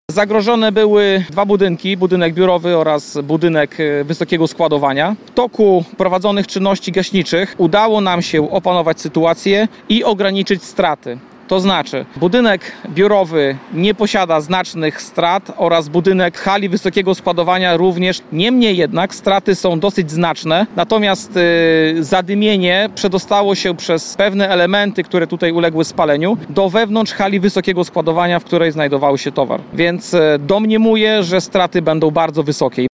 Zagrożone były dwa budynki, budynek biurowy oraz budynek wysokiego składowania. W toku prowadzonych czynności gaśniczych udało nam się opanować sytuację i ograniczyć straty. To znaczy, budynek biurowy nie posiada znacznych strat oraz budynek hali wysokiego składowania również. Niemniej jednak straty są dosyć znaczne, natomiast zadymienie przedostało się przez pewne elementy, które tutaj uległy spaleniu, do wewnątrz hali wysokiego składowania, w której znajdował się towar. Więc domniemuję, że straty będą bardzo wysokie.